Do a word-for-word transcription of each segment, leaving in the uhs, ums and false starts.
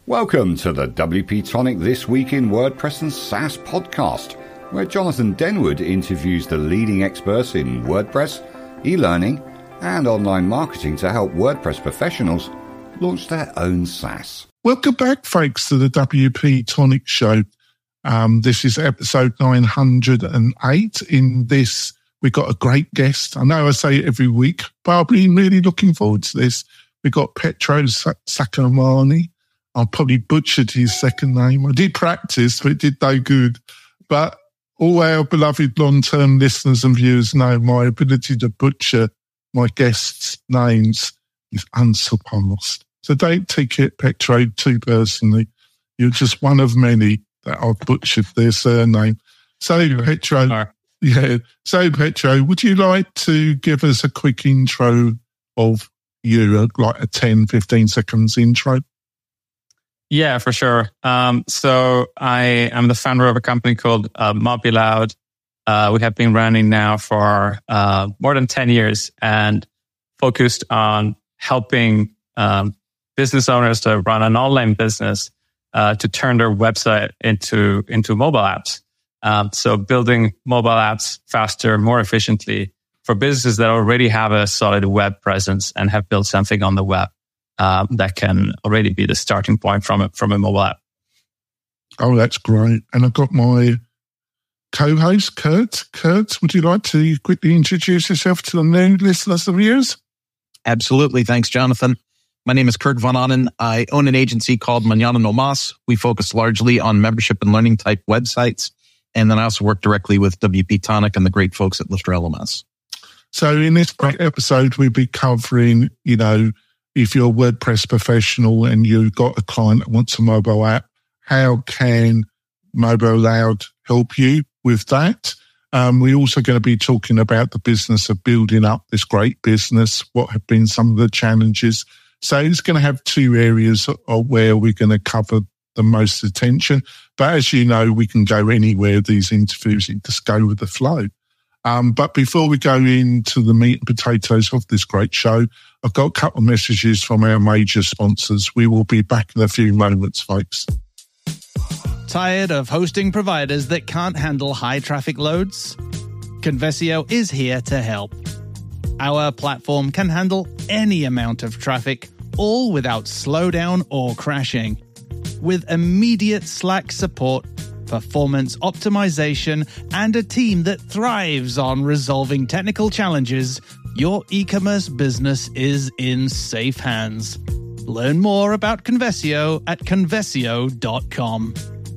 Welcome to the W P Tonic This Week in WordPress and SaaS podcast, where Jonathan Denwood interviews the leading experts in WordPress, e-learning, and online marketing to help WordPress professionals launch their own SaaS. Welcome back, folks, to the W P Tonic Show. Um, this is episode nine hundred eight. In this, we've got a great guest. I know I say it every week, but I've been really looking forward to this. We've got Petros Sakamani. I probably butchered his second name. I did practice, but it did no good. But all our beloved long-term listeners and viewers know my ability to butcher my guests' names is unsurpassed. So don't take it, Petro, too personally. You're just one of many that I've butchered their surname. So, sure. Petro, sure. yeah. So, Petro, would you like to give us a quick intro of you, like a ten, fifteen seconds intro? Yeah, for sure. Um, so I am the founder of a company called uh, MobiLoud. Uh, we have been running now for uh, more than ten years and focused on helping um, business owners to run an online business uh, to turn their website into into mobile apps. Um, so building mobile apps faster, more efficiently for businesses that already have a solid web presence and have built something on the web. Um, that can already be the starting point from a, from a mobile app. Oh, that's great. And I've got my co-host, Kurt. Kurt, would you like to quickly introduce yourself to the new listeners and viewers? Absolutely. Thanks, Jonathan. My name is Kurt Von Onen. I own an agency called Mañana No Mas. We focus largely on membership and learning type websites. And then I also work directly with W P Tonic and the great folks at Lustre L M S. So in this great episode, we'll be covering, you know, if you're a WordPress professional and you've got a client that wants a mobile app, how can MobiLoud help you with that? Um, we're also going to be talking about the business of building up this great business, what have been some of the challenges. So it's going to have two areas of where we're going to cover the most attention. But as you know, we can go anywhere with these interviews and just go with the flow. Um, but before we go into the meat and potatoes of this great show, I've got a couple of messages from our major sponsors. We will be back in a few moments, folks. Tired of hosting providers that can't handle high traffic loads? Conversio is here to help. Our platform can handle any amount of traffic, all without slowdown or crashing. With immediate Slack support, performance optimization, and a team that thrives on resolving technical challenges, your e-commerce business is in safe hands. Learn more about Conversio at conversio dot com.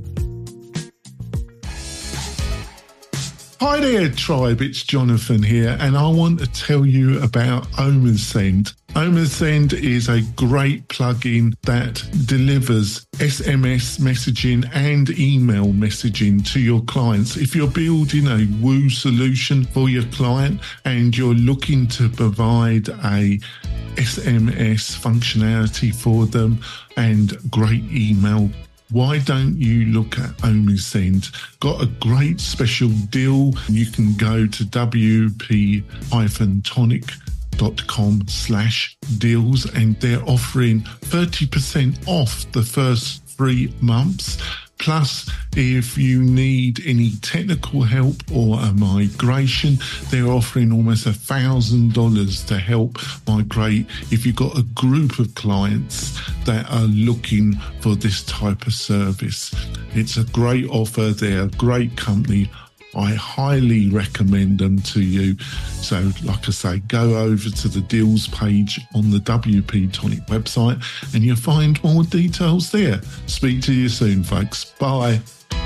Hi there, tribe. It's Jonathan here, and I want to tell you about OmaSend. OmaSend is a great plugin that delivers S M S messaging and email messaging to your clients. If you're building a Woo solution for your client and you're looking to provide a S M S functionality for them and great email, why don't you look at OmaSend? Got a great special deal. You can go to W P Tonic dot com slash deals and they're offering thirty percent off the first three months. Plus, if you need any technical help or a migration, they're offering almost a thousand dollars to help migrate if you've got a group of clients that are looking for this type of service. It's a great offer. They're a great company. I highly recommend them to you. So, like I say, go over to the deals page on the W P Tonic website and you'll find more details there. Speak to you soon, folks. Bye.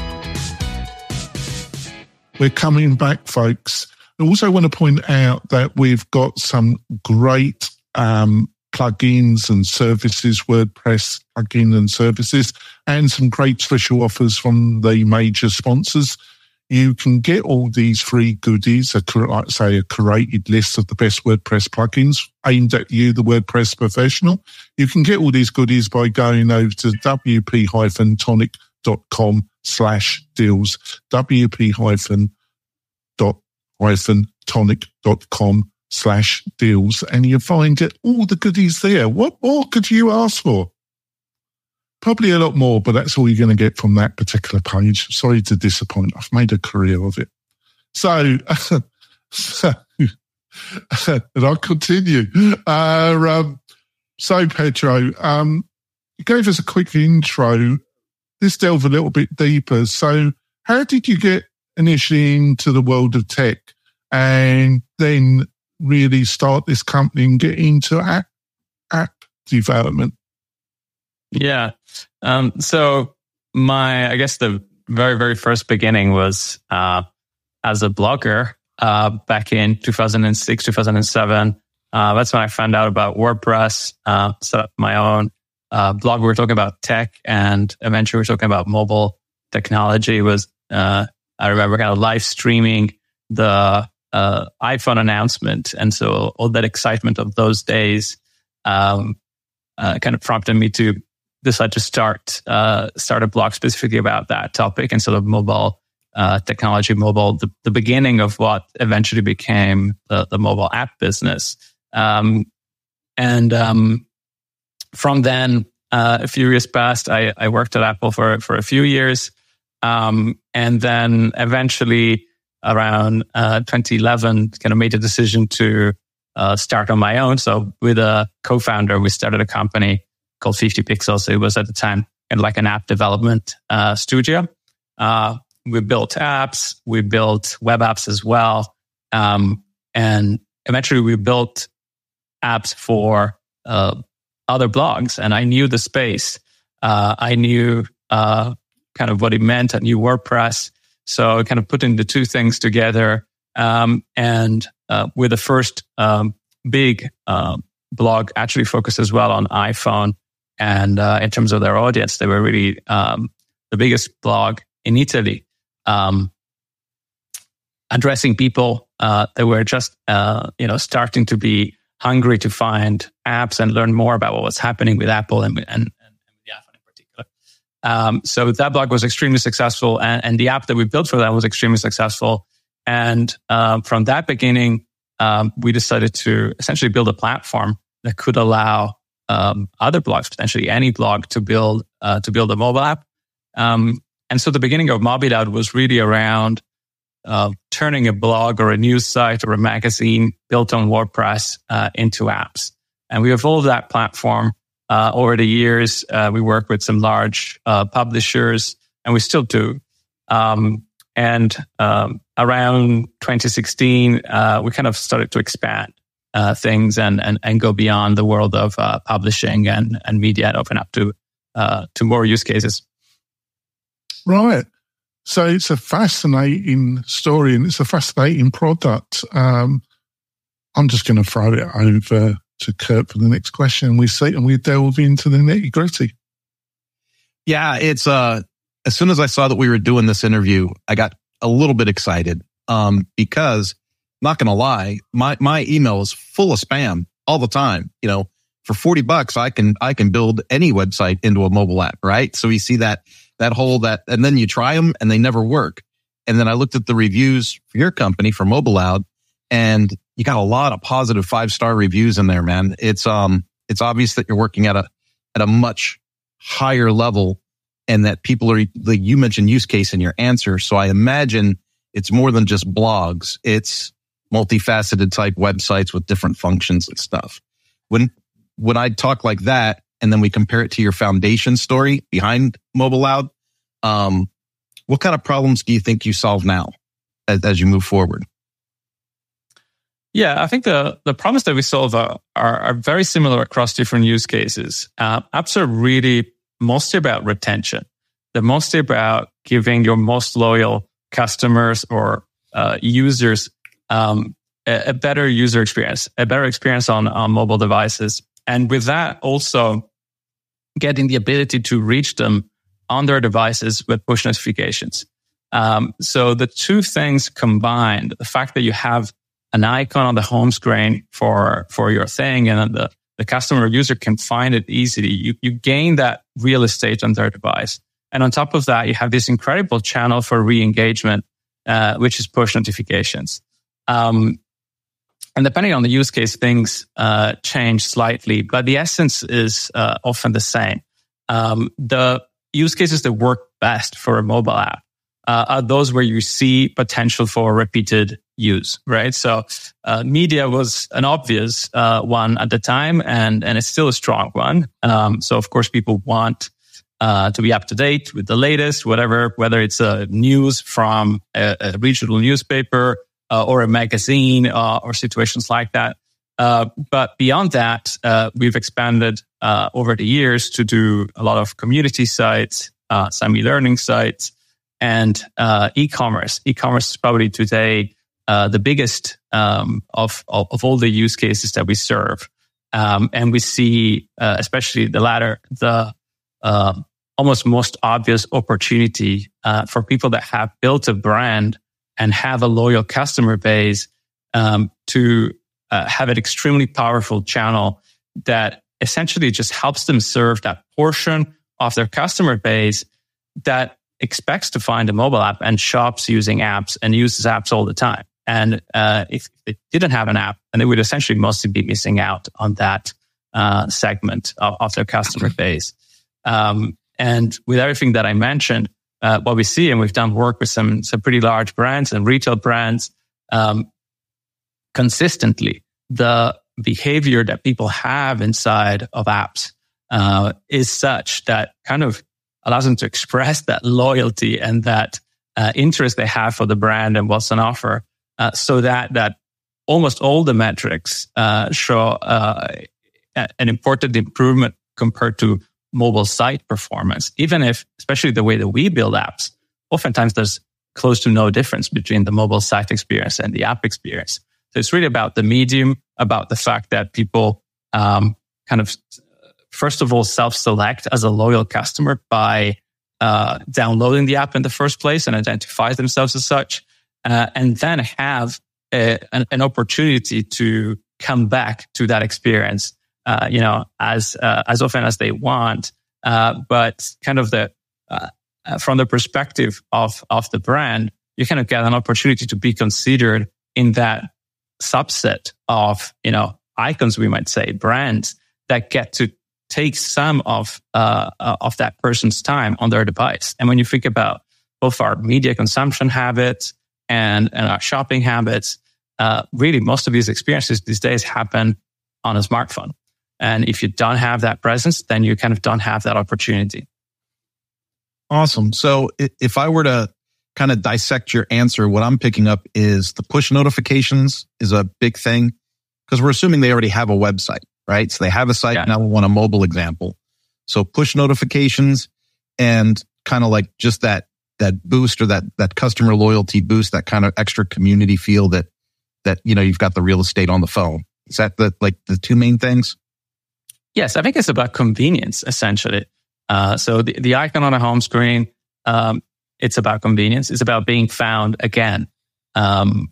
We're coming back, folks. I also want to point out that we've got some great um, plugins and services, WordPress plugin and services, and some great special offers from the major sponsors. You can get all these free goodies, a, like say a curated list of the best WordPress plugins aimed at you, the WordPress professional. You can get all these goodies by going over to W P Tonic dot com slash deals, W P Tonic dot com slash deals, and you find it, all the goodies there. What more could you ask for? Probably a lot more, but that's all you're going to get from that particular page. Sorry to disappoint. I've made a career of it. So, so and I'll continue. Uh, um, so, Pedro, um, you gave us a quick intro. Let's delve a little bit deeper. So, how did you get initially into the world of tech and then really start this company and get into app, app development? Yeah. Um, so my, I guess the very, very first beginning was uh, as a blogger uh, back in two thousand six, two thousand seven. Uh, that's when I found out about WordPress, uh, set up my own uh, blog. We were talking about tech, and eventually we were talking about mobile technology. It was uh, I remember kind of live streaming the uh, iPhone announcement. And so all that excitement of those days um, uh, kind of prompted me to decide to start uh, start a blog specifically about that topic and sort of mobile uh, technology, mobile, the, the beginning of what eventually became the, the mobile app business. Um, and um, from then, uh, a few years passed, I, I worked at Apple for, for a few years. Um, and then eventually around uh, twenty eleven, kind of made a decision to uh, start on my own. So with a co-founder, we started a company called fifty pixels. It was at the time kind of like an app development uh, studio. Uh, we built apps, we built web apps as well. Um, and eventually we built apps for uh, other blogs. And I knew the space. Uh, I knew uh, kind of what it meant. I knew WordPress. So kind of putting the two things together. Um, and uh, with the first um, big uh, blog actually focused as well on iPhone. And uh, in terms of their audience, they were really um, the biggest blog in Italy, um, addressing people uh, that were just uh, you know starting to be hungry to find apps and learn more about what was happening with Apple and and, and the iPhone in particular. Um, so that blog was extremely successful, and, and the app that we built for that was extremely successful. And um, from that beginning, um, we decided to essentially build a platform that could allow Um, other blogs, potentially any blog, to build uh, to build a mobile app. Um, and so the beginning of Mobiloud was really around uh, turning a blog or a news site or a magazine built on WordPress uh, into apps. And we evolved that platform uh, over the years. Uh, we work with some large uh, publishers, and we still do. Um, and um, around twenty sixteen, uh, we kind of started to expand Uh, things and, and and go beyond the world of uh, publishing and, and media and open up to uh, to more use cases. Right. So it's a fascinating story and it's a fascinating product. Um, I'm just going to throw it over to Kurt for the next question. We see and we delve into the nitty gritty. Yeah, it's uh as soon as I saw that we were doing this interview, I got a little bit excited um, because. Not going to lie, my, my email is full of spam all the time. You know, for forty bucks, I can, I can build any website into a mobile app, right? So we see that, that whole, that, and then you try them and they never work. And then I looked at the reviews for your company, for Mobiloud, and you got a lot of positive five star reviews in there, man. It's, um, it's obvious that you're working at a, at a much higher level and that people are, like you mentioned use case in your answer. So I imagine it's more than just blogs. It's multifaceted type websites with different functions and stuff. When when I talk like that, and then we compare it to your foundation story behind Mobiloud, um, what kind of problems do you think you solve now as, as you move forward? Yeah, I think the the problems that we solve are are, are very similar across different use cases. Uh, apps are really mostly about retention. They're mostly about giving your most loyal customers or uh, users Um, a, a better user experience, a better experience on, on mobile devices. And with that, also getting the ability to reach them on their devices with push notifications. Um, so the two things combined, the fact that you have an icon on the home screen for, for your thing and the, the customer user can find it easily, you, you gain that real estate on their device. And on top of that, you have this incredible channel for re-engagement, uh, which is push notifications. Um, and depending on the use case, things uh, change slightly, but the essence is uh, often the same. um, the use cases that work best for a mobile app uh, are those where you see potential for repeated use, right? So uh, media was an obvious uh, one at the time, and and it's still a strong one. Um, so of course, people want uh, to be up to date with the latest, whatever, whether it's uh, news from a, a regional newspaper uh, or a magazine uh, or situations like that. Uh, but beyond that, uh, we've expanded uh, over the years to do a lot of community sites, uh, some e-learning sites, and uh, e-commerce. E-commerce is probably today uh, the biggest um, of, of of all the use cases that we serve, um, and we see, uh, especially the latter, the uh, almost most obvious opportunity uh, for people that have built a brand and have a loyal customer base um, to Uh, have an extremely powerful channel that essentially just helps them serve that portion of their customer base that expects to find a mobile app and shops using apps and uses apps all the time. And uh, if they didn't have an app, then they would essentially mostly be missing out on that uh, segment of, of their customer base. Um, and with everything that I mentioned, uh, what we see, and we've done work with some some pretty large brands and retail brands, um, consistently, the behavior that people have inside of apps uh, is such that kind of allows them to express that loyalty and that uh, interest they have for the brand and what's on offer, uh, so that that almost all the metrics uh, show uh, an important improvement compared to mobile site performance. Even if, especially the way that we build apps, oftentimes there's close to no difference between the mobile site experience and the app experience. So it's really about the medium, about the fact that people um, kind of, first of all, self-select as a loyal customer by uh, downloading the app in the first place and identify themselves as such, uh, and then have a, an, an opportunity to come back to that experience, uh, you know, as uh, as often as they want. Uh, but kind of the uh, from the perspective of of the brand, you kind of get an opportunity to be considered in that subset of, you know, icons, we might say, brands that get to take some of uh, uh, of that person's time on their device. And when you think about both our media consumption habits and and our shopping habits, uh, really most of these experiences these days happen on a smartphone. And if you don't have that presence, then you kind of don't have that opportunity. Awesome. So if I were to kind of dissect your answer, what I'm picking up is the push notifications is a big thing, because we're assuming they already have a website, right? So they have a site. Yeah. Now we want a mobile example. So push notifications and kind of like just that that boost or that that customer loyalty boost, that kind of extra community feel that that you know you've got the real estate on the phone. Is that the like the two main things? Yes, I think it's about convenience essentially. Uh, so the, the icon on a home screen. Um, It's about convenience. It's about being found again. Um,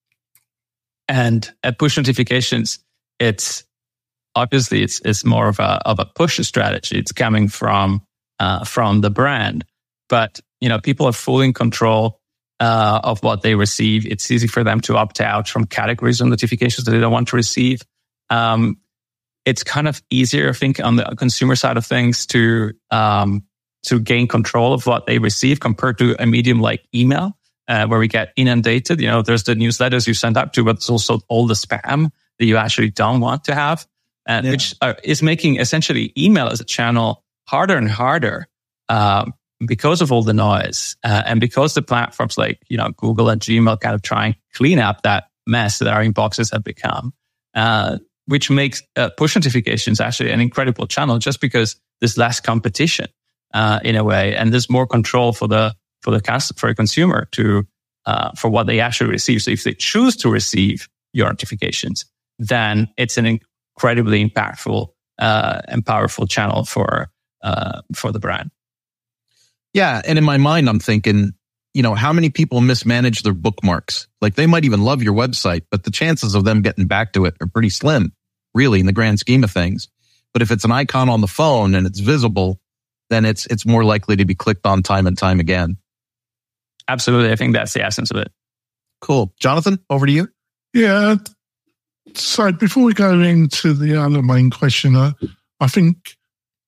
and at push notifications, it's obviously it's it's more of a of a push strategy. It's coming from uh, from the brand, but you know people are fully in control uh, of what they receive. It's easy for them to opt out from categories of notifications that they don't want to receive. Um, it's kind of easier, I think, on the consumer side of things to um, to gain control of what they receive compared to a medium like email, uh, where we get inundated. You know, there's the newsletters you send out to, but there's also all the spam that you actually don't want to have, and yeah. which uh, is making essentially email as a channel harder and harder uh, because of all the noise, uh, and because the platforms like, you know, Google and Gmail kind of try and clean up that mess that our inboxes have become, uh, which makes uh, push notifications actually an incredible channel, just because there's less competition. Uh, in a way, and there's more control for the for the for a consumer to uh, for what they actually receive. So if they choose to receive your notifications, then it's an incredibly impactful uh, and powerful channel for uh, for the brand. Yeah, and in my mind, I'm thinking, you know, how many people mismanage their bookmarks? Like they might even love your website, but the chances of them getting back to it are pretty slim, really, in the grand scheme of things. But if it's an icon on the phone and it's visible, then it's it's more likely to be clicked on time and time again. Absolutely. I think that's the essence of it. Cool. Jonathan, over to you. Yeah. So before we go into the other main question, I, I think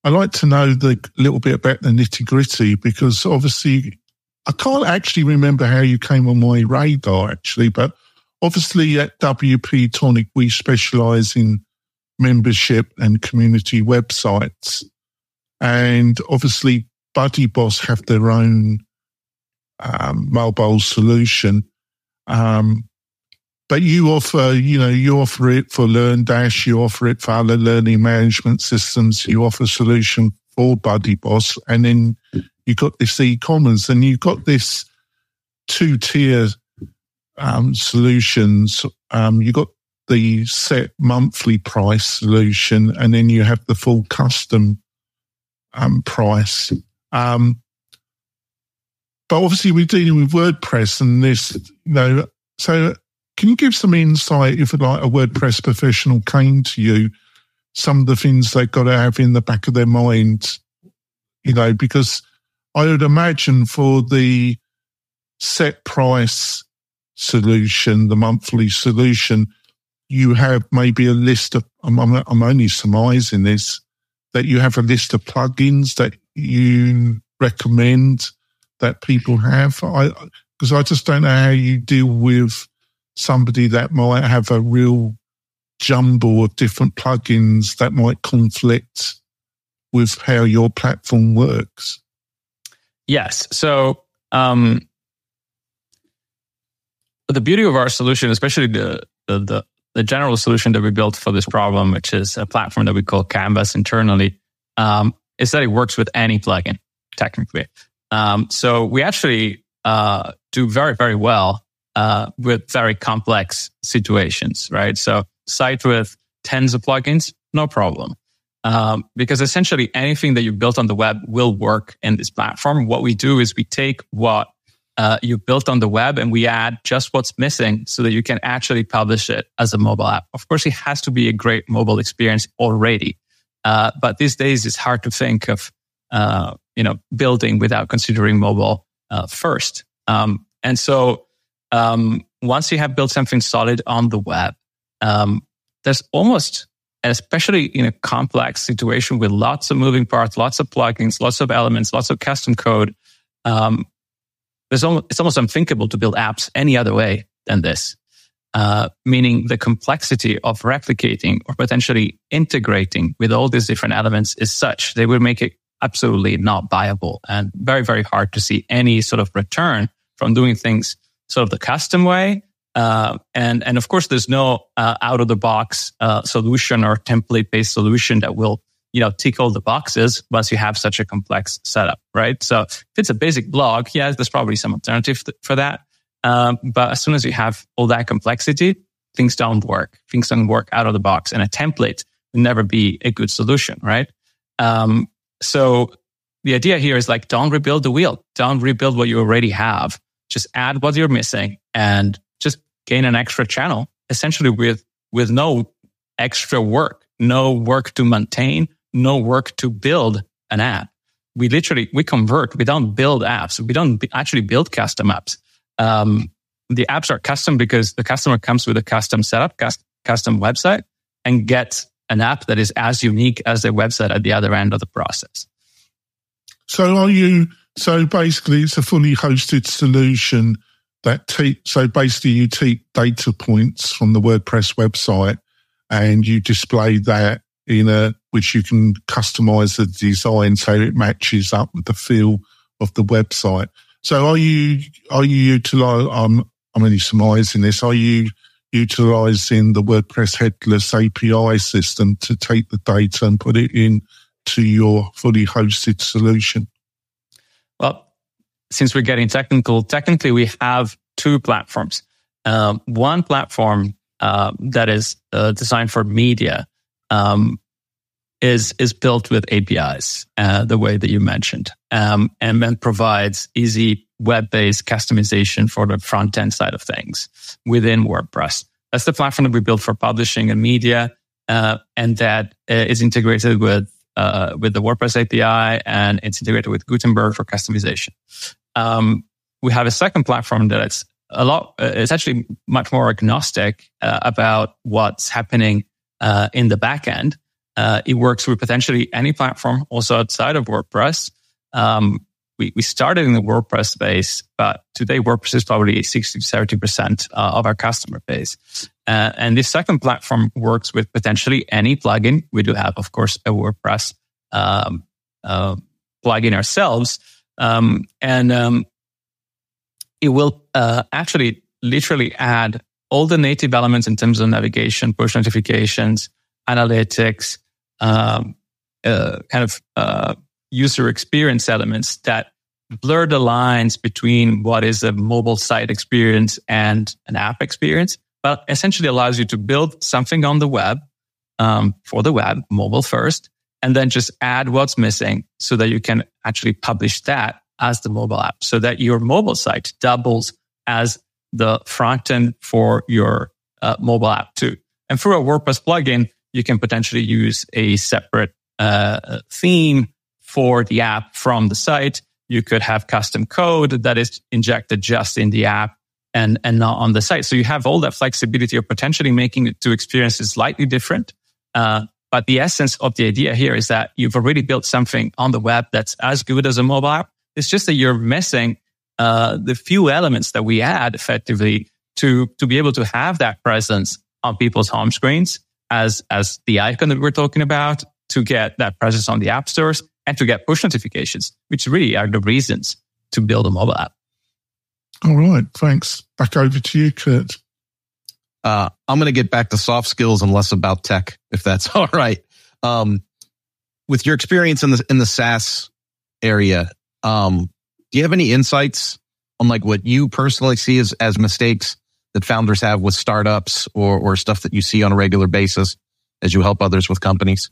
I'd like to know the little bit about the nitty gritty, because obviously I can't actually remember how you came on my radar actually, but obviously at W P Tonic, we specialize in membership and community websites. And obviously BuddyBoss have their own um, mobile solution. Um, but you offer, you know, you offer it for LearnDash, you offer it for other learning management systems, you offer a solution for BuddyBoss, and then you got this e-commerce, and you've got this two-tier um, solutions. Um, you got the set monthly price solution, and then you have the full custom um, price. Um, but obviously we're dealing with WordPress and this, you know, so can you give some insight if like a WordPress professional came to you, some of the things they've got to have in the back of their mind, you know, because I would imagine for the set price solution, the monthly solution, you have maybe a list of, I'm, I'm, I'm only surmising this, that you have a list of plugins that you recommend that people have. I, because I just don't know how you deal with somebody that might have a real jumble of different plugins that might conflict with how your platform works. Yes. So um, the beauty of our solution, especially the, the the the general solution that we built for this problem, which is a platform that we call Canvas internally, um, is that it works with any plugin, technically. Um, so we actually uh, do very, very well uh, with very complex situations, right? So site with tens of plugins, no problem. Um, because essentially anything that you built on the web will work in this platform. What we do is we take what uh, you built on the web and we add just what's missing so that you can actually publish it as a mobile app. Of course, it has to be a great mobile experience already. Uh, but these days it's hard to think of, uh, you know, building without considering mobile uh, first. Um, and so um, once you have built something solid on the web, um, there's almost, especially in a complex situation with lots of moving parts, lots of plugins, lots of elements, lots of custom code, um, there's almost, it's almost unthinkable to build apps any other way than this. Uh, meaning the complexity of replicating or potentially integrating with all these different elements is such they would make it absolutely not viable and very, very hard to see any sort of return from doing things sort of the custom way. Uh, and, and of course, there's no uh, out-of-the-box uh, solution or template-based solution that will, you know, tick all the boxes once you have such a complex setup, right? So if it's a basic blog, yes, there's probably some alternative th- for that. Um, but as soon as you have all that complexity, things don't work. Things don't work out of the box. And a template will never be a good solution, right? Um, so the idea here is like, don't rebuild the wheel. Don't rebuild what you already have. Just add what you're missing and just gain an extra channel, essentially with, with no extra work, no work to maintain, no work to build an app. We literally, we convert. We don't build apps. We don't actually build custom apps. Um, the apps are custom because the customer comes with a custom setup, custom, custom website, and gets an app that is as unique as their website at the other end of the process. So are you, so basically it's a fully hosted solution that take, so basically you take data points from the WordPress website and you display that in a, which you can customize the design so it matches up with the feel of the website. So are you, are you utilizing, um, I'm only surmising this, are you utilizing the WordPress headless A P I system to take the data and put it in to your fully hosted solution? Well, since we're getting technical, technically we have two platforms. Um, one platform uh, that is uh, designed for media um, is is built with A P Is, uh, the way that you mentioned, um, and then provides easy web-based customization for the front-end side of things within WordPress. That's the platform that we built for publishing and media, uh, and that is integrated with uh, with the WordPress A P I, and it's integrated with Gutenberg for customization. Um, we have a second platform that it's a lot. Uh, it's actually much more agnostic uh, about what's happening uh, in the back end. Uh, it works with potentially any platform, also outside of WordPress. Um, we, we started in the WordPress space, but today WordPress is probably sixty to seventy percent uh, of our customer base. Uh, and this second platform works with potentially any plugin. We do have, of course, a WordPress um, uh, plugin ourselves. Um, and um, it will uh, actually literally add all the native elements in terms of navigation, push notifications, analytics, um, uh, kind of uh, user experience elements that blur the lines between what is a mobile site experience and an app experience, but essentially allows you to build something on the web, um, for the web, mobile first, and then just add what's missing so that you can actually publish that as the mobile app, so that your mobile site doubles as the front end for your uh, mobile app too. And through a WordPress plugin, you can potentially use a separate uh, theme for the app from the site. You could have custom code that is injected just in the app and, and not on the site. So you have all that flexibility of potentially making the two experiences slightly different. Uh, but the essence of the idea here is that you've already built something on the web that's as good as a mobile app. It's just that you're missing uh, the few elements that we add effectively to, to be able to have that presence on people's home screens as, as the icon that we're talking about, to get that presence on the app stores, and to get push notifications, which really are the reasons to build a mobile app. All right, thanks. Back over to you, Kurt. Uh, I'm going to get back to soft skills and less about tech, if that's all right. Um, with your experience in the in the SaaS area, um, do you have any insights on like what you personally see as as mistakes that founders have with startups, or or stuff that you see on a regular basis as you help others with companies?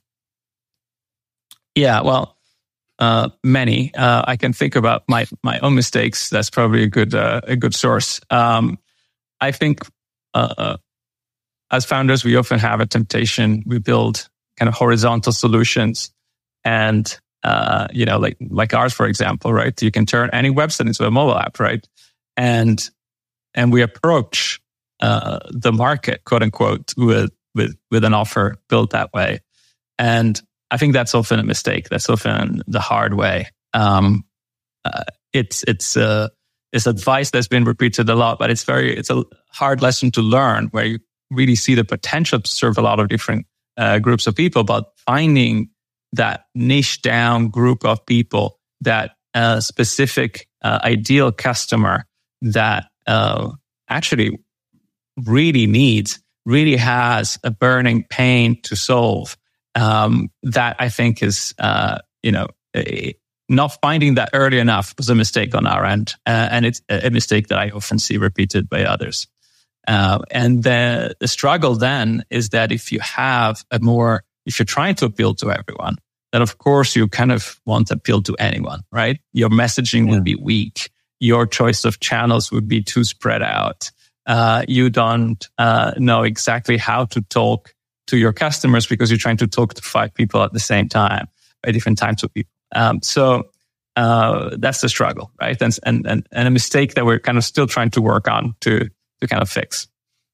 Yeah, well, uh, many. Uh, I can think about my my own mistakes. That's probably a good uh, a good source. Um, I think uh, as founders, we often have a temptation. We build kind of horizontal solutions, and uh, you know, like like ours, for example, right? You can turn any website into a mobile app, right? And and we approach uh, the market, quote unquote, with with with an offer built that way, and I think that's often a mistake. That's often the hard way. Um, uh, it's it's uh, it's advice that's been repeated a lot, but it's very it's a hard lesson to learn, where you really see the potential to serve a lot of different uh, groups of people, but finding that niche down group of people, that uh, specific uh, ideal customer that uh, actually really needs, really has a burning pain to solve. Um, that I think is, uh, you know, a, not finding that early enough was a mistake on our end. Uh, and it's a mistake that I often see repeated by others. Uh, and the, the struggle then is that if you have a more, if you're trying to appeal to everyone, then of course you kind of want to appeal to anyone, right? Your messaging yeah. would be weak. Your choice of channels would be too spread out. Uh, you don't uh, know exactly how to talk to your customers because you're trying to talk to five people at the same time, at different types of people. Um, so uh, that's the struggle, right? And, and and and a mistake that we're kind of still trying to work on to to kind of fix.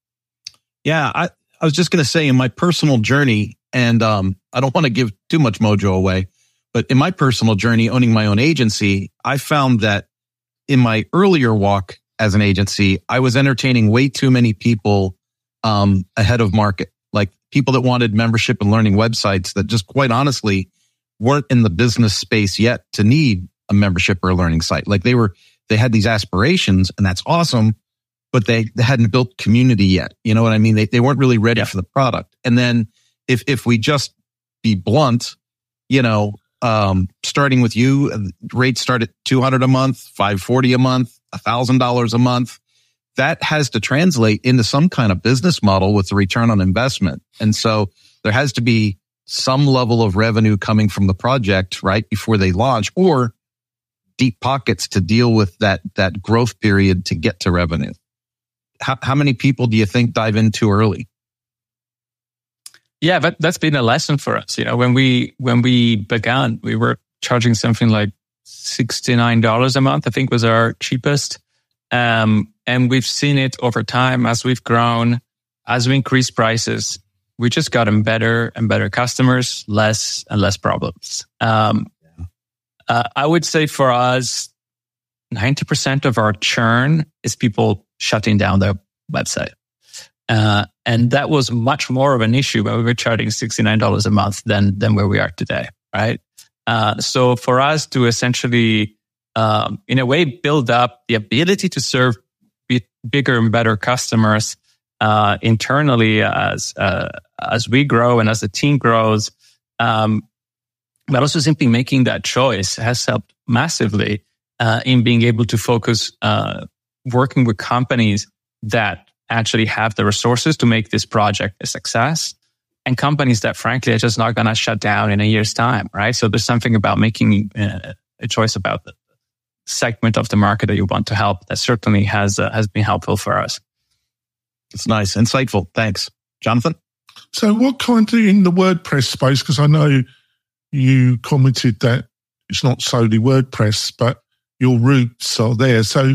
Yeah, I, I was just going to say, in my personal journey, and um, I don't want to give too much mojo away, but in my personal journey, owning my own agency, I found that in my earlier walk as an agency, I was entertaining way too many people um, ahead of market. Like people that wanted membership and learning websites that just quite honestly weren't in the business space yet to need a membership or a learning site. Like they were, they had these aspirations, and that's awesome, but they, they hadn't built community yet. You know what I mean? They they weren't really ready yeah. for the product. And then if if we just be blunt, you know, um, starting with you, rates start at two hundred a month, five forty a month, a thousand dollars a month. That has to translate into some kind of business model with the return on investment. And so there has to be some level of revenue coming from the project right before they launch, or deep pockets to deal with that, that growth period to get to revenue. How, how many people do you think dive in too early? Yeah, but that's been a lesson for us. You know, when we, when we began, we were charging something like sixty-nine dollars a month, I think was our cheapest. Um, and we've seen it over time as we've grown, as we increase prices, we just gotten better and better customers, less and less problems. Um, yeah. uh, I would say for us, ninety percent of our churn is people shutting down their website. Uh, and that was much more of an issue when we were charging sixty-nine dollars a month than, than where we are today, right? Uh, so for us to essentially, um, in a way, build up the ability to serve b- bigger and better customers uh, internally as uh, as we grow and as the team grows, um, but also simply making that choice has helped massively uh, in being able to focus uh, working with companies that actually have the resources to make this project a success, and companies that frankly are just not going to shut down in a year's time, right? So there's something about making uh, a choice about the segment of the market that you want to help that certainly has uh, has been helpful for us. It's nice, insightful. Thanks, Jonathan. So, what kind of in the WordPress space? Because I know you commented that it's not solely WordPress, but your roots are there. So,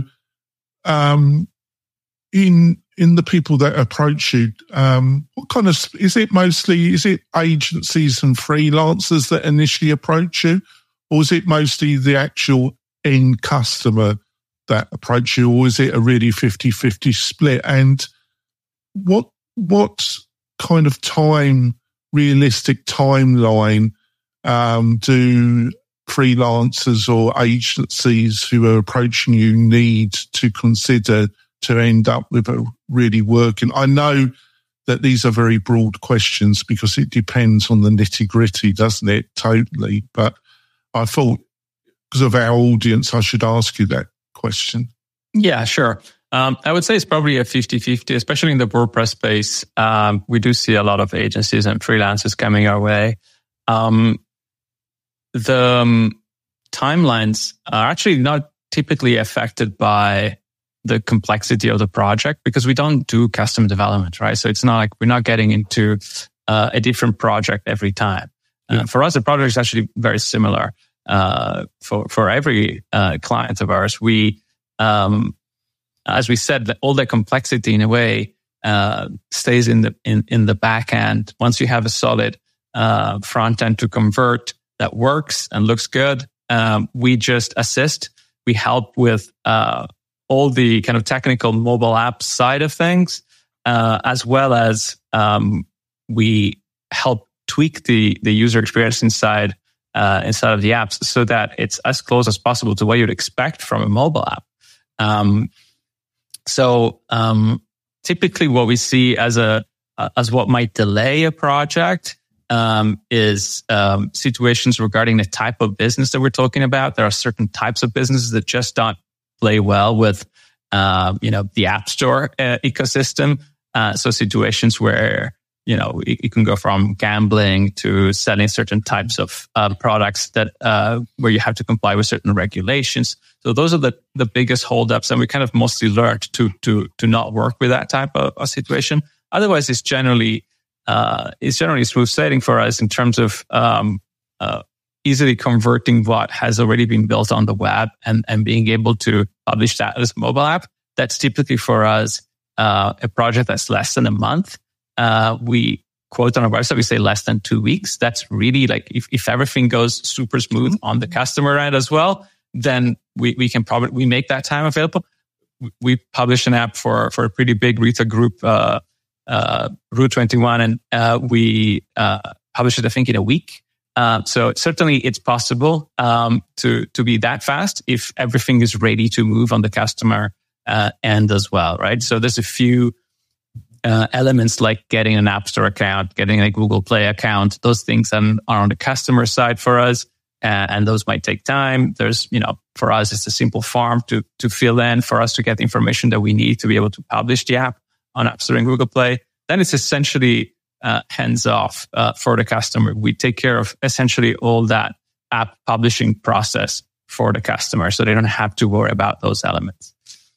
um, in in the people that approach you, um, what kind of, is it mostly, is it agencies and freelancers that initially approach you? Or is it mostly the actual end customer that approach you? Or is it a really fifty-fifty split? And what, what kind of time, realistic timeline, um, do freelancers or agencies who are approaching you need to consider to end up with a really working? I know that these are very broad questions because it depends on the nitty gritty, doesn't it? Totally. But I thought because of our audience, I should ask you that question. Yeah, sure. Um, I would say it's probably a fifty-fifty, especially in the WordPress space. Um, we do see a lot of agencies and freelancers coming our way. Um, the um, timelines are actually not typically affected by the complexity of the project because we don't do custom development, right? So it's not like we're not getting into uh, a different project every time. Yeah. Uh, for us, the project is actually very similar. Uh, for for every uh, client of ours, we, um, as we said, that all the complexity in a way uh, stays in the in in the back end. Once you have a solid uh, front end to convert that works and looks good, um, we just assist. We help with uh, all the kind of technical mobile app side of things, uh, as well as um, we help tweak the the user experience inside uh, inside of the apps so that it's as close as possible to what you'd expect from a mobile app. Um, so um, typically, what we see as a uh, as what might delay a project um, is um, situations regarding the type of business that we're talking about. There are certain types of businesses that just don't play well with, uh, you know, the App Store uh, ecosystem. Uh, so situations where, you know, it, it can go from gambling to selling certain types of uh, products that uh, where you have to comply with certain regulations. So those are the, the biggest holdups, and we kind of mostly learned to to to not work with that type of, of situation. Otherwise, it's generally uh, it's generally smooth sailing for us in terms of um, uh, easily converting what has already been built on the web and, and being able to publish that as a mobile app. That's typically for us uh, a project that's less than a month. Uh, we quote on our website, we say less than two weeks. That's really like if, if everything goes super smooth on the customer end as well, then we, we can probably, we make that time available. We published an app for, for a pretty big retail group, uh, uh, Route twenty-one, and uh, we uh, published it, I think, in a week. Uh, so certainly it's possible um, to to be that fast if everything is ready to move on the customer uh, end as well, right? So there's a few uh, elements like getting an App Store account, getting a Google Play account. Those things are on the customer side for us, uh, and those might take time. There's, you know, for us, it's a simple form to to fill in for us to get the information that we need to be able to publish the app on App Store and Google Play. Then it's essentially Uh, hands off uh, for the customer. We take care of essentially all that app publishing process for the customer, so they don't have to worry about those elements.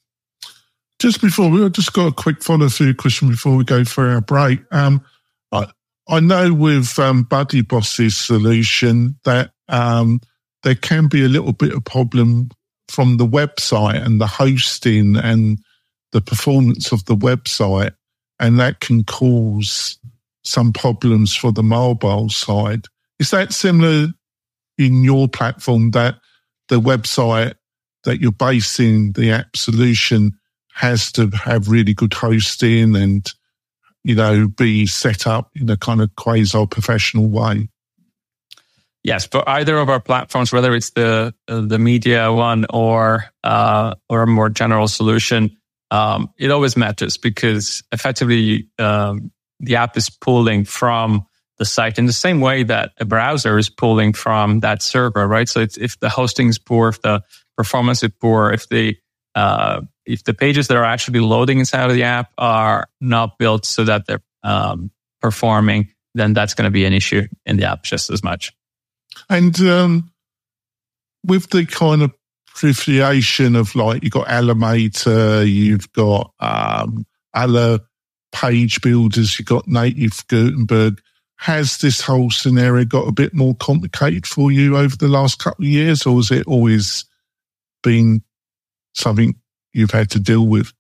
Just before, we just got a quick follow-through question before we go for our break. Um, I, I know with um, BuddyBoss's solution that um, there can be a little bit of problem from the website and the hosting and the performance of the website, and that can cause some problems for the mobile side. Is that similar in your platform, that the website that you're basing the app solution has to have really good hosting and, you know, be set up in a kind of quasi-professional way? Yes, for either of our platforms, whether it's the uh, the media one or uh, or a more general solution, um, it always matters because effectively um, the app is pulling from the site in the same way that a browser is pulling from that server, right? So it's, if the hosting is poor, if the performance is poor, if the uh, if the pages that are actually loading inside of the app are not built so that they're um, performing, then that's going to be an issue in the app just as much. And um, with the kind of proliferation of, like, you've got Elementor, you've got um, other page builders, you've got native Gutenberg, has this whole scenario got a bit more complicated for you over the last couple of years, or has it always been something you've had to deal with?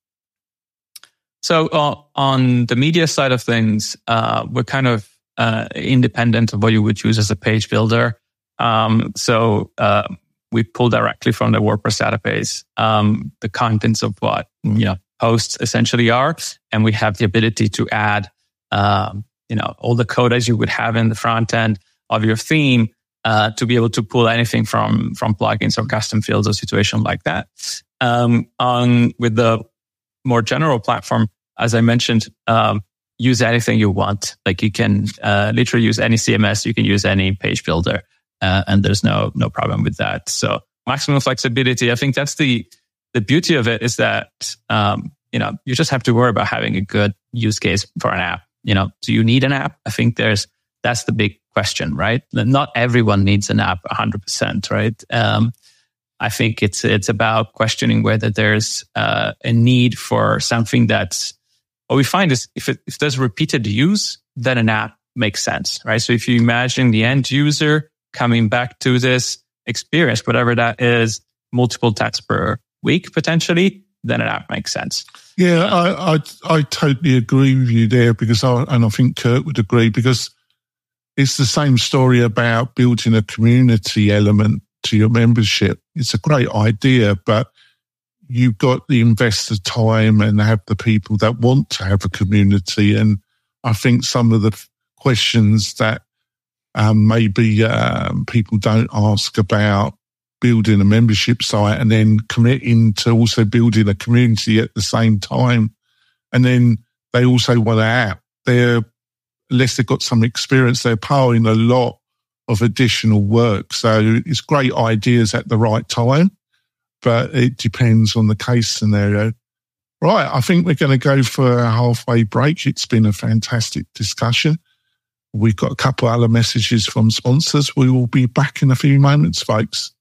So uh, on the media side of things, uh, we're kind of uh, independent of what you would use as a page builder. Um, so uh, we pull directly from the WordPress database um, the contents of what you know posts essentially are, and we have the ability to add um, you know all the code as you would have in the front end of your theme uh, to be able to pull anything from from plugins or custom fields or situation like that. Um, on with the more general platform, as I mentioned, um, use anything you want. Like you can uh, literally use any C M S, you can use any page builder, uh, and there's no no problem with that. So maximum flexibility. I think that's the the beauty of it, is that um, you know you just have to worry about having a good use case for an app. You know, do you need an app? I think there's that's the big question, right? Not everyone needs an app one hundred percent, right? Um, I think it's it's about questioning whether there's uh, a need for something that's, what we find is if it, if there's repeated use, then an app makes sense, right? So if you imagine the end user coming back to this experience, whatever that is, multiple times per week potentially, then an app makes sense. Yeah, I I, I totally agree with you there, because I, and I think Kurt would agree, because it's the same story about building a community element to your membership. It's a great idea, but you've got the investor time and have the people that want to have a community. And I think some of the questions that um, maybe um, people don't ask about building a membership site and then committing to also building a community at the same time. And then they also want an app. They're, unless they've got some experience, they're powering a lot of additional work. So it's great ideas at the right time, but it depends on the case scenario. Right, I think we're going to go for a halfway break. It's been a fantastic discussion. We've got a couple other messages from sponsors. We will be back in a few moments, folks.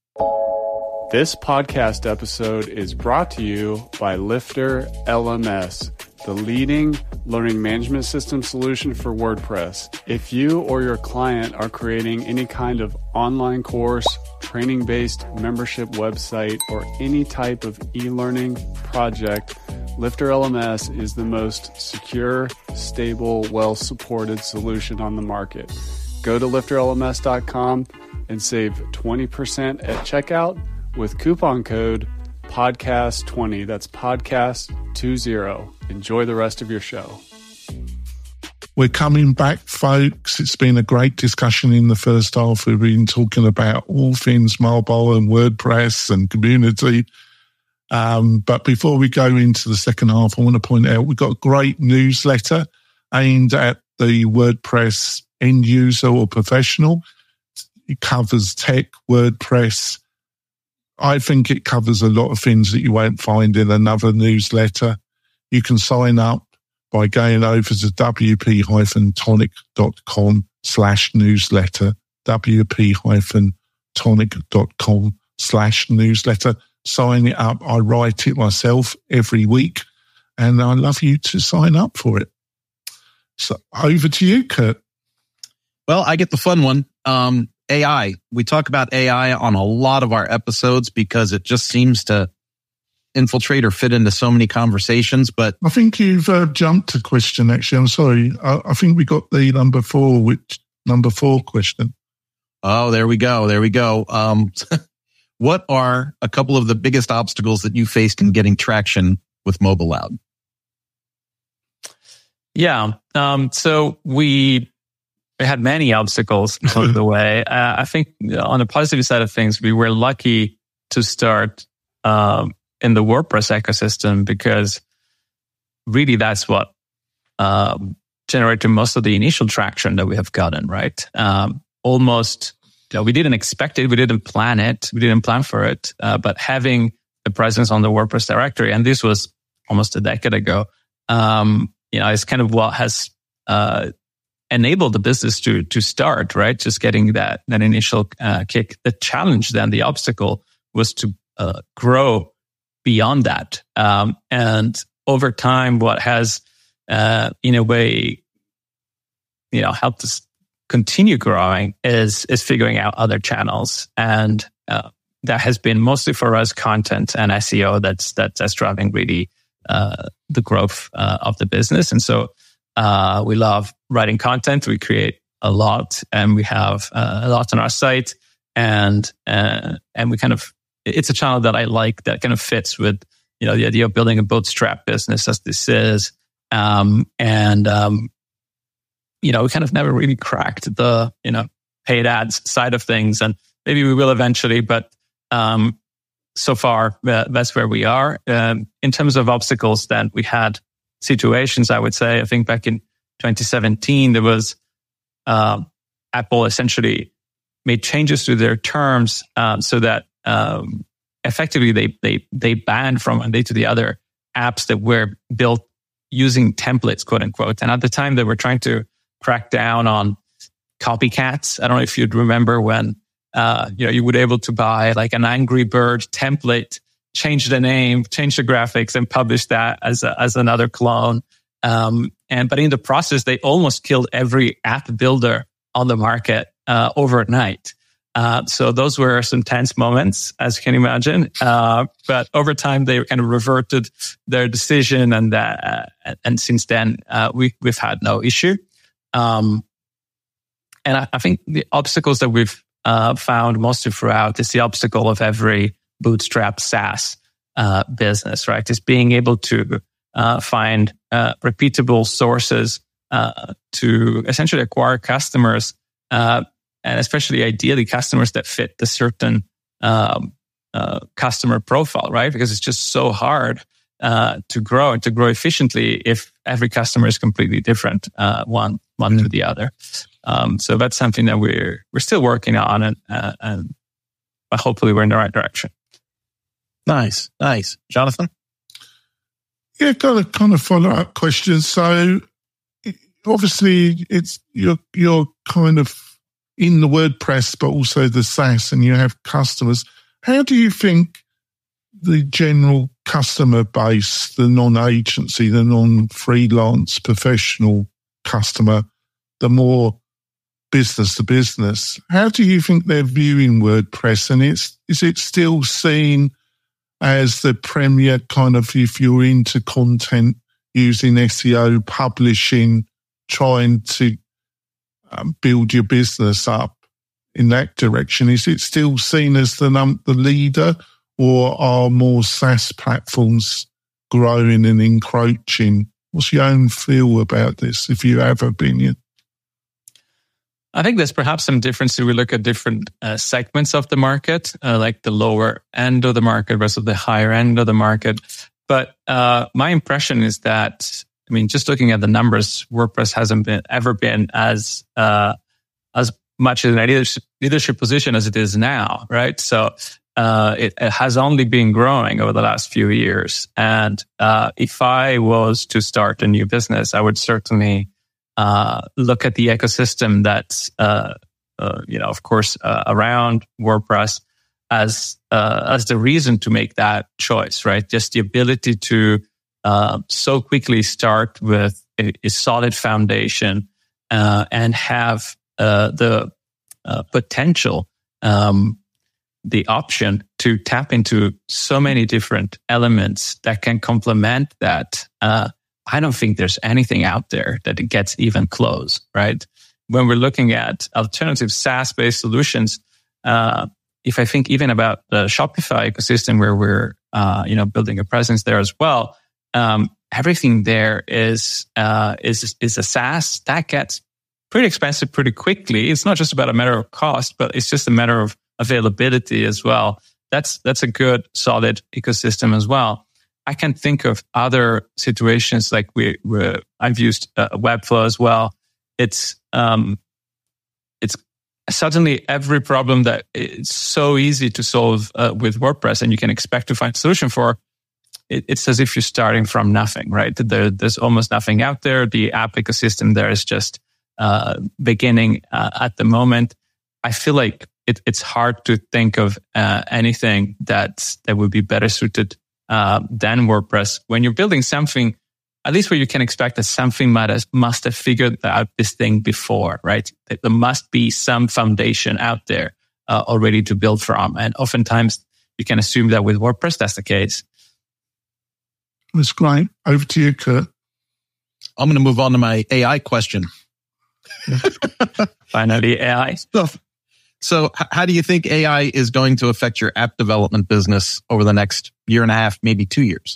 This podcast episode is brought to you by Lifter L M S, the leading learning management system solution for WordPress. If you or your client are creating any kind of online course, training-based membership website, or any type of e-learning project, Lifter L M S is the most secure, stable, well-supported solution on the market. Go to lifter L M S dot com and save twenty percent at checkout with coupon code podcast twenty. That's podcast twenty. Enjoy the rest of your show. We're coming back, folks. It's been a great discussion in the first half. We've been talking about all things mobile and WordPress and community. Um, but before we go into the second half, I want to point out we've got a great newsletter aimed at the WordPress end user or professional. It covers tech, WordPress. I think it covers a lot of things that you won't find in another newsletter. You can sign up by going over to w p dash tonic dot com slash newsletter, w p dash tonic dot com slash newsletter. Sign it up. I write it myself every week, and I love you to sign up for it. So over to you, Kurt. Well, I get the fun one. Um, A I. We talk about A I on a lot of our episodes because it just seems to infiltrate or fit into so many conversations, but I think you've uh, jumped a question. Actually, I'm sorry. I, I think we got the number four, which number four question. Oh, there we go. There we go. Um, what are a couple of the biggest obstacles that you faced in getting traction with MobileLoud? Yeah. Um, so we, we had many obstacles along the way. Uh, I think on the positive side of things, we were lucky to start um, in the WordPress ecosystem, because really that's what um, generated most of the initial traction that we have gotten, right? Um, almost, you know, we didn't expect it, we didn't plan it, we didn't plan for it, uh, but having a presence on the WordPress directory, and this was almost a decade ago, um, you know, it's kind of what has uh, enabled the business to to start, right? Just getting that that initial uh, kick. The challenge then, the obstacle, was to uh, grow beyond that. Um, and over time, what has, uh, in a way, you know, helped us continue growing is is figuring out other channels, and uh, that has been mostly for us content and S E O. That's that's, that's driving really uh, the growth uh, of the business. And so uh, we love writing content. We create a lot, and we have uh, a lot on our site, and uh, and we kind of, it's a channel that I like, that kind of fits with, you know, the idea of building a bootstrap business as this is. Um, and, um, you know, we kind of never really cracked the, you know, paid ads side of things, and maybe we will eventually, but, um, so far uh, that's where we are. Um, in terms of obstacles, then we had situations, I would say, I think back in twenty seventeen, there was, um, Apple essentially made changes to their terms, um, so that, um, effectively they, they, they banned from one day to the other apps that were built using templates, quote unquote. And at the time they were trying to crack down on copycats. I don't know if you'd remember when, uh, you know, you would be able to buy like an Angry Bird template, change the name, change the graphics, and publish that as a, as another clone. Um, and, but in the process, they almost killed every app builder on the market, uh, overnight. Uh, so those were some tense moments, as you can imagine. Uh, but over time, they kind of reverted their decision, and uh, and since then, uh, we we've had no issue. Um, and I, I think the obstacles that we've uh, found mostly throughout is the obstacle of every bootstrap SaaS uh, business, right? Is being able to uh, find uh, repeatable sources uh, to essentially acquire customers. Uh, And especially ideally customers that fit the certain um, uh, customer profile, right? Because it's just so hard uh, to grow and to grow efficiently if every customer is completely different, uh, one one to the other. Um, so that's something that we're we're still working on, and uh, and but hopefully we're in the right direction. Nice, nice, Jonathan. Yeah, got a kind of follow up question. So obviously, it's you're you're kind of in the WordPress, but also the SaaS, and you have customers. How do you think the general customer base, the non-agency, the non-freelance professional customer, the more business to business, how do you think they're viewing WordPress? And it's, is it still seen as the premier kind of, if you're into content, using S E O, publishing, trying to Um, build your business up in that direction? Is it still seen as the num- the leader, or are more SaaS platforms growing and encroaching? What's your own feel about this, if you have an opinion? I think there's perhaps some difference if we look at different uh, segments of the market, uh, like the lower end of the market versus the higher end of the market. But uh, my impression is that, I mean, just looking at the numbers, WordPress hasn't been ever been as uh, as much in a leadership, leadership position as it is now, right? So uh, it, it has only been growing over the last few years. And uh, if I was to start a new business, I would certainly uh, look at the ecosystem that's, uh, uh, you know, of course, uh, around WordPress as uh, as the reason to make that choice, right? Just the ability to Uh, so quickly start with a, a solid foundation uh, and have uh, the uh, potential um, the option to tap into so many different elements that can complement that, uh, I don't think there's anything out there that it gets even close, right? When we're looking at alternative SaaS-based solutions, uh, if I think even about the Shopify ecosystem where we're, uh, you know, building a presence there as well, um, everything there is, uh, is, is a SaaS that gets pretty expensive pretty quickly. It's not just about a matter of cost, but it's just a matter of availability as well. That's, that's a good, solid ecosystem as well. I can think of other situations like we, we I've used uh, Webflow as well. It's, um, it's suddenly every problem that is so easy to solve uh, with WordPress and you can expect to find a solution for. It, it's as if you're starting from nothing, right? There, there's almost nothing out there. The app ecosystem there is just uh, beginning uh, at the moment. I feel like it, it's hard to think of uh, anything that that would be better suited uh, than WordPress when you're building something, at least where you can expect that something might have, must have figured out this thing before, right? There must be some foundation out there uh, already to build from. And oftentimes you can assume that with WordPress, that's the case. That's great. Over to you, Kurt. I'm going to move on to my A I question. Finally, A I stuff. So h- how do you think A I is going to affect your app development business over the next year and a half, maybe two years?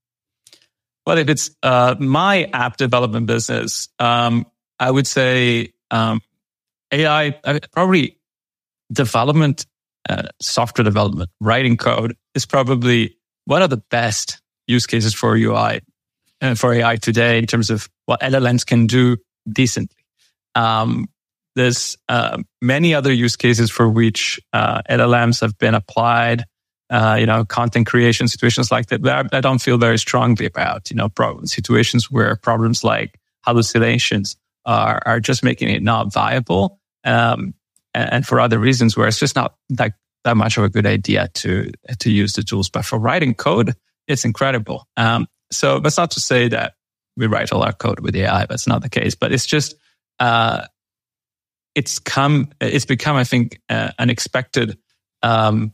Well, if it's uh, my app development business, um, I would say um, A I, uh, probably development, uh, software development, writing code is probably one of the best use cases for U I, uh, for A I today in terms of what L L Ms can do decently. Um, there's uh, many other use cases for which uh, L L Ms have been applied. Uh, you know, content creation situations like that, that I don't feel very strongly about. You know, pro- situations where problems like hallucinations are are just making it not viable, um, and, and for other reasons where it's just not that that much of a good idea to to use the tools. But for writing code, it's incredible. Um, so that's not to say that we write all our code with A I. That's not the case. But it's just uh, it's come it's become, I think, uh, an expected Um,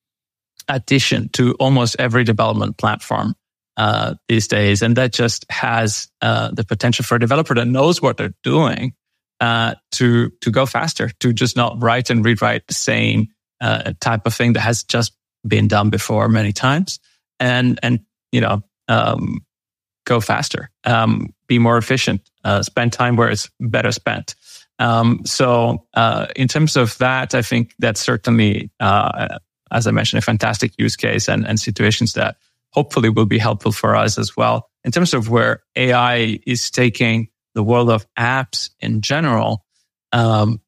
addition to almost every development platform uh, these days. And that just has uh, the potential for a developer that knows what they're doing uh, to to go faster, to just not write and rewrite the same uh, type of thing that has just been done before many times, and, and you know, um, go faster, um, be more efficient, uh, spend time where it's better spent. Um, so uh, in terms of that, I think that's certainly uh, as I mentioned, a fantastic use case and, and situations that hopefully will be helpful for us as well. In terms of where A I is taking the world of apps in general, um,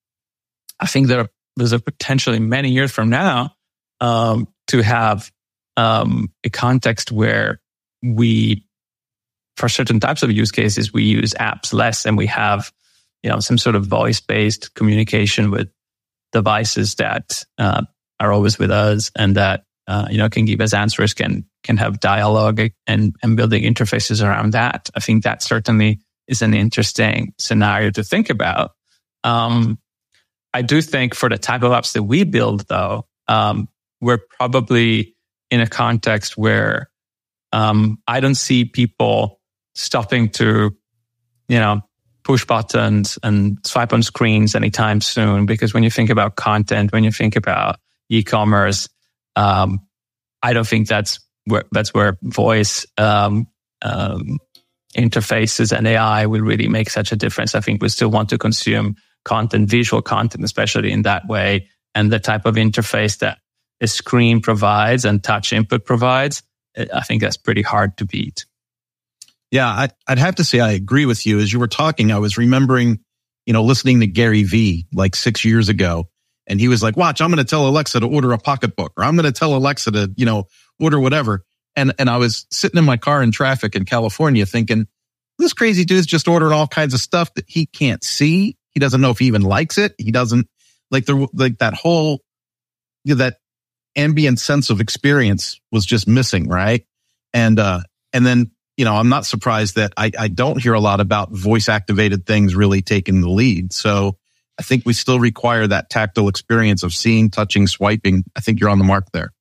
I think there there's a potentially many years from now um, to have um, a context where we, for certain types of use cases, we use apps less and we have, you know, some sort of voice-based communication with devices that uh, are always with us and that, uh, you know, can give us answers, can can have dialogue and, and building interfaces around that. I think that certainly is an interesting scenario to think about. Um, I do think for the type of apps that we build, though, um, we're probably in a context where um, I don't see people stopping to, you know, push buttons and swipe on screens anytime soon. Because when you think about content, when you think about e-commerce, um, I don't think that's where that's where voice um, um, interfaces and A I will really make such a difference. I think we still want to consume content, visual content, especially in that way, and the type of interface that a screen provides and touch input provides. I think that's pretty hard to beat. Yeah, I, I'd have to say I agree with you. As you were talking, I was remembering, you know, listening to Gary Vee like six years ago. And he was like, watch, I'm going to tell Alexa to order a pocketbook, or I'm going to tell Alexa to, you know, order whatever. And and I was sitting in my car in traffic in California thinking, this crazy dude's just ordering all kinds of stuff that he can't see. He doesn't know if he even likes it. He doesn't like the like that whole, you know, that ambient sense of experience was just missing, right? And uh and then, you know, I'm not surprised that I, I don't hear a lot about voice activated things really taking the lead. So I think we still require that tactile experience of seeing, touching, swiping. I think you're on the mark there.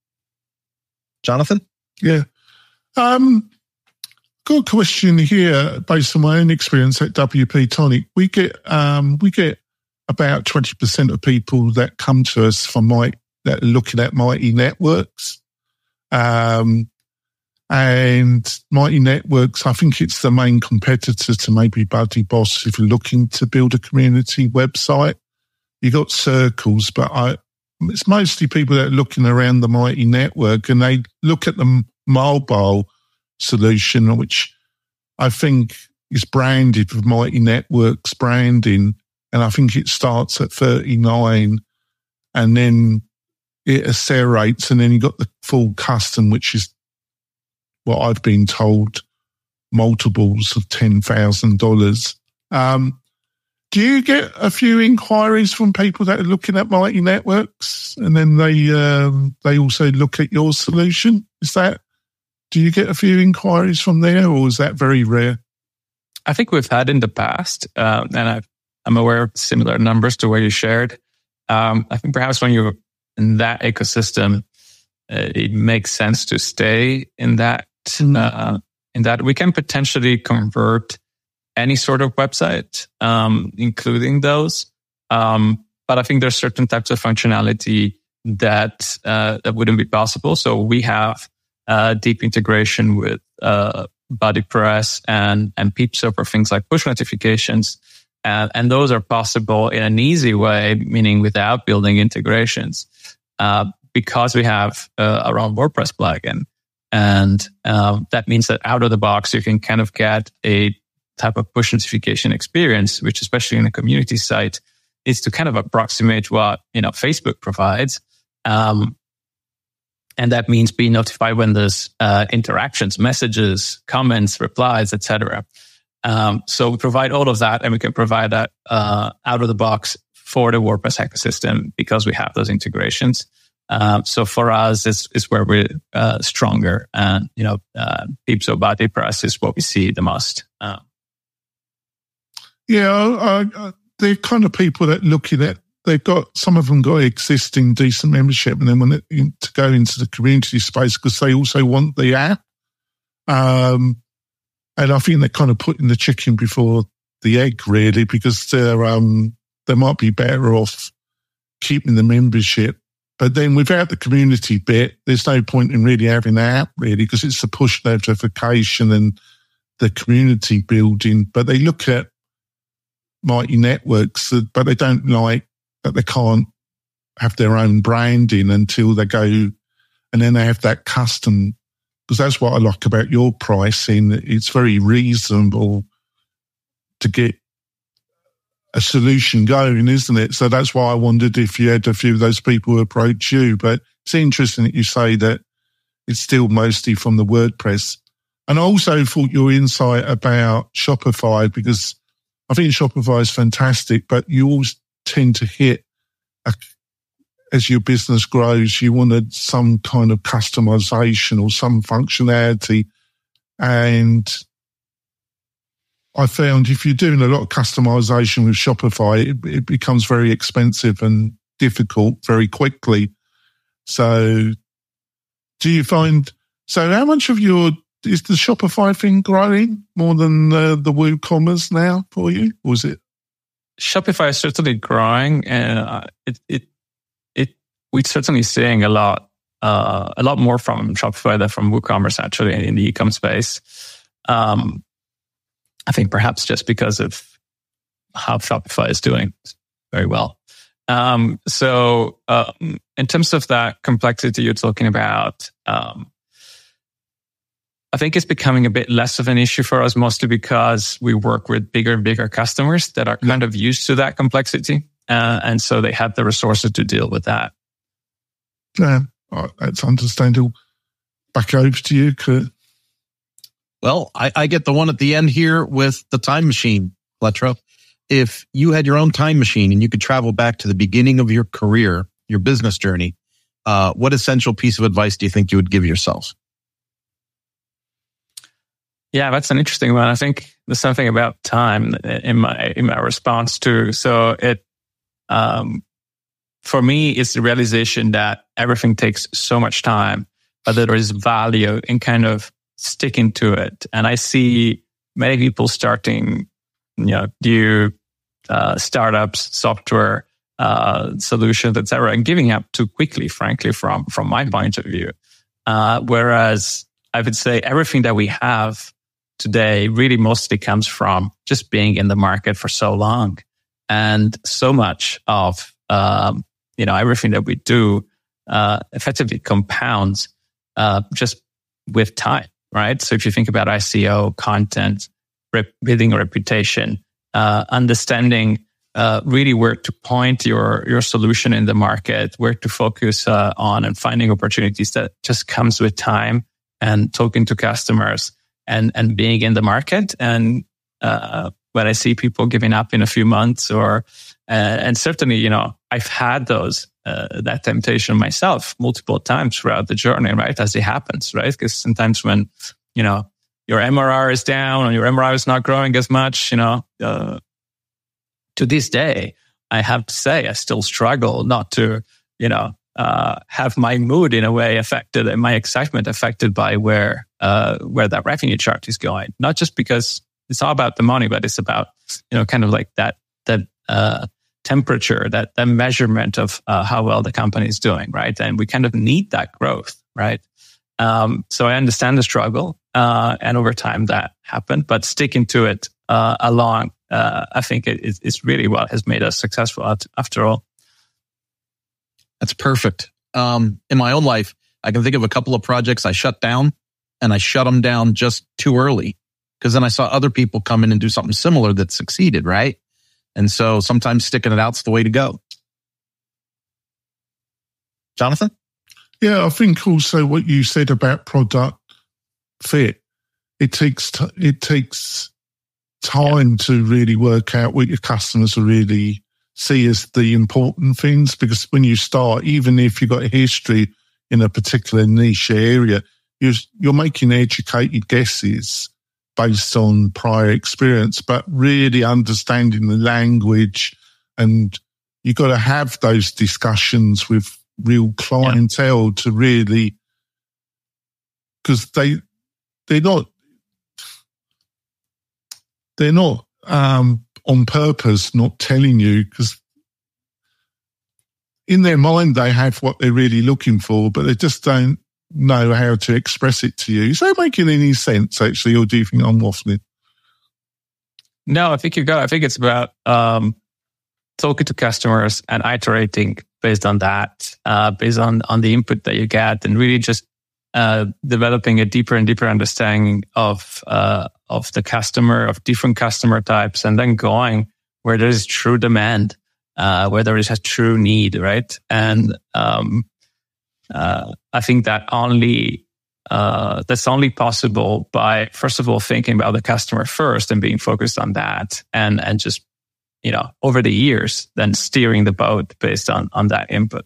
Jonathan? Yeah. Um, got a question here based on my own experience at W P Tonic. We get um, we get about twenty percent of people that come to us from my that are looking at Mighty Networks. Um, and Mighty Networks, I think it's the main competitor to maybe BuddyBoss if you're looking to build a community website. You got Circles, but I, it's mostly people that are looking around the Mighty Network, and they look at the mobile solution, which I think is branded with Mighty Networks branding, and I think it starts at thirty-nine, and then it accelerates, and then you got the full custom, which is what I've been told, multiples of ten thousand dollars. Um, do you get a few inquiries from people that are looking at Mighty Networks, and then they um, they also look at your solution? Is that, do you get a few inquiries from there, or is that very rare? I think we've had in the past, uh, and I've, I'm aware of similar numbers to what you shared. Um, I think perhaps when you're in that ecosystem, uh, it makes sense to stay in that. Uh, in that we can potentially convert any sort of website, um, including those. Um, but I think there's certain types of functionality that uh, that wouldn't be possible. So we have uh, deep integration with uh, BuddyPress and and Peepso for things like push notifications, uh, and those are possible in an easy way, meaning without building integrations, uh, because we have uh, our own WordPress plugin. And um, that means that out of the box, you can kind of get a type of push notification experience, which especially in a community site is to kind of approximate what, you know, Facebook provides. Um, and that means being notified when there's uh, interactions, messages, comments, replies, et cetera. Um, so we provide all of that, and we can provide that uh, out of the box for the WordPress ecosystem because we have those integrations. Um, so for us, it's, it's where we're uh, stronger, and you know, uh, Peepso, BuddyPress is what we see the most. Um, yeah, I, I, they're kind of people that looking at. They've got, some of them got existing decent membership, and then want to, to go into the community space because they also want the app. Um, and I think they're kind of putting the chicken before the egg, really, because they're um they might be better off keeping the membership. But then without the community bit, there's no point in really having the app, really, because it's the push notification and the community building. But they look at Mighty Networks, but they don't like that they can't have their own branding until they go, and then they have that custom, because that's what I like about your pricing. It's very reasonable to get a solution going, isn't it? So that's why I wondered if you had a few of those people who approach you. But it's interesting that you say that it's still mostly from the WordPress. And I also thought your insight about Shopify, because I think Shopify is fantastic, but you always tend to hit, a, as your business grows, you wanted some kind of customization or some functionality. And I found if you're doing a lot of customization with Shopify, it, it becomes very expensive and difficult very quickly. So do you find, so how much of your, is the Shopify thing growing more than uh, the WooCommerce now for you? Or is it? Shopify is certainly growing, and it, it, it, we're certainly seeing a lot, uh, a lot more from Shopify than from WooCommerce actually in the e-com space. Um, I think perhaps just because of how Shopify is doing very well. Um, so um, in terms of that complexity you're talking about, um, I think it's becoming a bit less of an issue for us, mostly because we work with bigger and bigger customers that are kind of used to that complexity. Uh, and so they have the resources to deal with that. Yeah, that's understandable. Back over to you, Kurt. Well, I, I get the one at the end here with the time machine, Pletro. If you had your own time machine and you could travel back to the beginning of your career, your business journey, uh, what essential piece of advice do you think you would give yourself? Yeah, that's an interesting one. I think there's something about time in my in my response to. So it um, for me, it's the realization that everything takes so much time, but that there is value in kind of sticking to it. And I see many people starting, you know, new uh, startups, software uh, solutions, et cetera, and giving up too quickly, frankly, from from my point of view. Uh, whereas I would say everything that we have today really mostly comes from just being in the market for so long, and so much of um, you know everything that we do uh, effectively compounds uh, just with time, right? So if you think about S E O, content, rep- building a reputation, uh, understanding uh, really where to point your your solution in the market, where to focus uh, on, and finding opportunities, that just comes with time and talking to customers and and being in the market. And uh, when I see people giving up in a few months, or uh, and certainly, you know, I've had those uh, that temptation myself multiple times throughout the journey, right? As it happens, right? Because sometimes when, you know, your M R R is down or your M R R is not growing as much, you know, uh, to this day, I have to say I still struggle not to, you know, uh, have my mood in a way affected and my excitement affected by where uh, where that revenue chart is going. Not just because it's all about the money, but it's about, you know, kind of like that that uh, temperature, that that measurement of uh, how well the company is doing, right? And we kind of need that growth, right? Um, so I understand the struggle, uh, and over time that happened, but sticking to it uh, along, uh, I think it, it's really what has made us successful after all. That's perfect. Um, in my own life, I can think of a couple of projects I shut down, and I shut them down just too early, because then I saw other people come in and do something similar that succeeded, right? And so sometimes sticking it out's the way to go. Jonathan? Yeah, I think also what you said about product fit, it takes t- it takes time yeah. to really work out what your customers are really see as the important things, because when you start, even if you've got a history in a particular niche area, you're, you're making educated guesses based on prior experience, but really understanding the language, and you've got to have those discussions with real clientele yeah. to really, because they, they're not, they're not, um, on purpose not telling you, because in their mind they have what they're really looking for, but they just don't know how to express it to you. Is that making any sense, actually, or do you think I'm waffling? No, I think you got it. I think it's about um, talking to customers and iterating based on that, uh, based on, on the input that you get, and really just uh, developing a deeper and deeper understanding of uh, of the customer, of different customer types, and then going where there is true demand, uh, where there is a true need, right? And um, uh, I think that only uh, that's only possible by, first of all, thinking about the customer first and being focused on that, and and just, you know, over the years, then steering the boat based on on that input.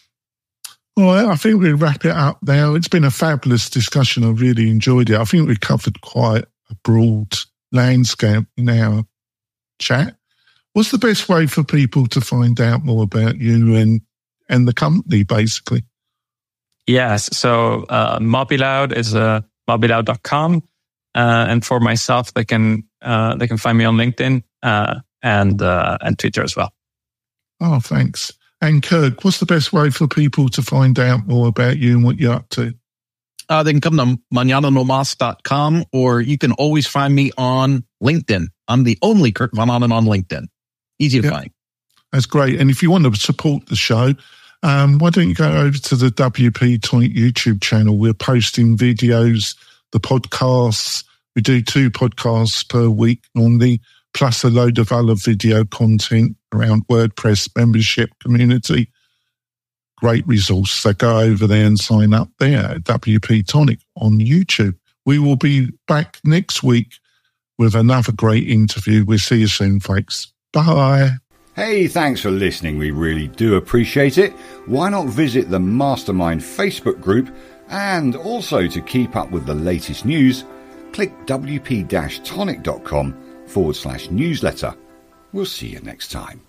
Well, I think we'll wrap it up now. It's been a fabulous discussion. I really enjoyed it. I think we covered quite a broad landscape in our chat. What's the best way for people to find out more about you and and the company, basically? Yes. So uh, Mobiloud is uh, mobiloud dot com. Uh, and for myself, they can uh, they can find me on LinkedIn uh, and uh, and Twitter as well. Oh, thanks. And Kirk, what's the best way for people to find out more about you and what you're up to? Uh, they can come to manana nomas dot com, or you can always find me on LinkedIn. I'm the only Kirk Von Ahnen on LinkedIn. Easy to yeah, find. That's great. And if you want to support the show, um, why don't you go over to the W P Tonic YouTube channel? We're posting videos, the podcasts. We do two podcasts per week normally, plus a load of other video content around WordPress membership community. Great resource. So go over there and sign up there at W P Tonic on YouTube. We will be back next week with another great interview. We'll see you soon, folks. Bye. Hey, thanks for listening. We really do appreciate it. Why not visit the Mastermind Facebook group? And also, to keep up with the latest news, click W P tonic dot com forward slash newsletter. We'll see you next time.